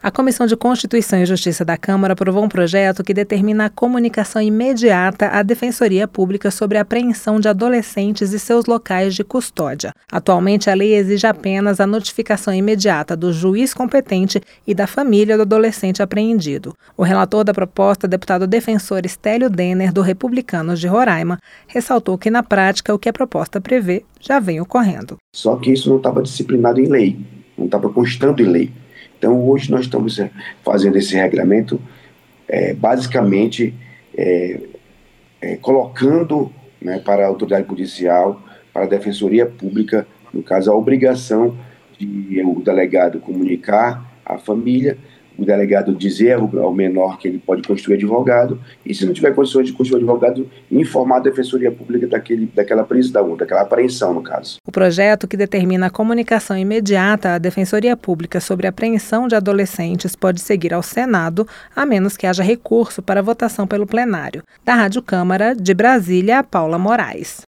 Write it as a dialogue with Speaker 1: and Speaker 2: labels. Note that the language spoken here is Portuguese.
Speaker 1: A Comissão de Constituição e Justiça da Câmara aprovou um projeto que determina a comunicação imediata à Defensoria Pública sobre a apreensão de adolescentes e seus locais de custódia. Atualmente, a lei exige apenas a notificação imediata do juiz competente e da família do adolescente apreendido. O relator da proposta, deputado defensor Stélio Denner, do Republicanos de Roraima, ressaltou que, na prática, o que a proposta prevê já vem ocorrendo.
Speaker 2: Só que isso não estava disciplinado em lei, não estava constando em lei. Então, hoje nós estamos fazendo esse regulamento, basicamente, colocando, para a autoridade policial, para a Defensoria Pública, no caso, a obrigação de o delegado comunicar à família, o delegado dizer ao menor que ele pode constituir advogado, e se não tiver condições de constituir advogado, informar a Defensoria Pública daquela prisão, daquela apreensão, no caso.
Speaker 1: O projeto, que determina a comunicação imediata à Defensoria Pública sobre a apreensão de adolescentes, pode seguir ao Senado, a menos que haja recurso para votação pelo plenário. Da Rádio Câmara, de Brasília, Paula Moraes.